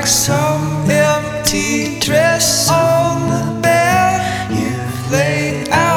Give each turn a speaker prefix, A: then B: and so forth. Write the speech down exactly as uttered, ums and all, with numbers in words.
A: some empty dress on the bed you've laid out.